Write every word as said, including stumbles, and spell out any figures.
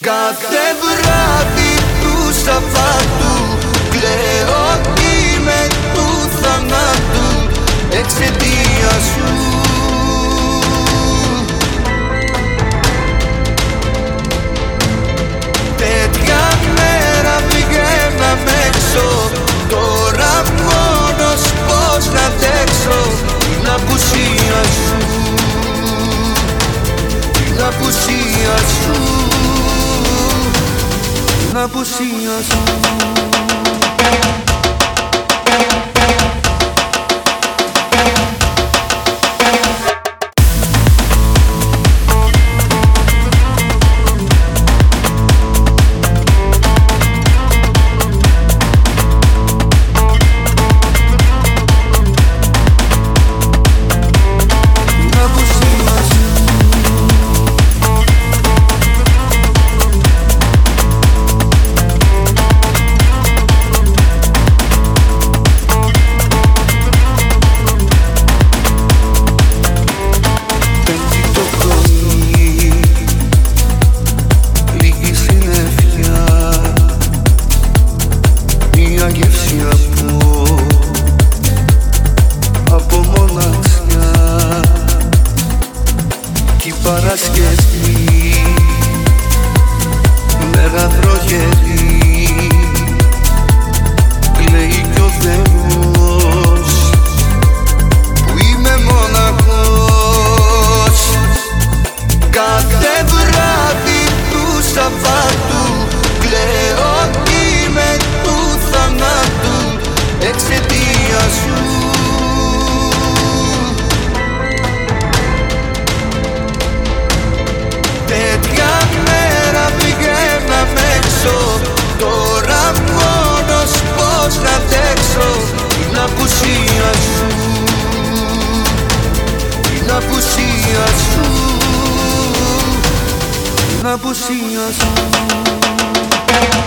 Κάθε βράδυ του Σαββάτου κλαίω, είμαι του θανάτου εξαιτίας σου. Τέτοια μέρα βγαίναμε έξω, τώρα μόνος πως να αντέξω την απουσία σου, την απουσία σου, την απουσία σου. Παρασκευή, μέρα βροχερή, κλαίει κι ο Θεός που είμαι μοναχός. Κάθε βράδυ του Σαββάτου κλαίω, είμαι του θανάτου εξαιτίας σου. Τέτοια μέρα πηγαίναμε έξω, τώρα μόνος πως να αντέξω την απουσία σου, την απουσία σου, την απουσία σου.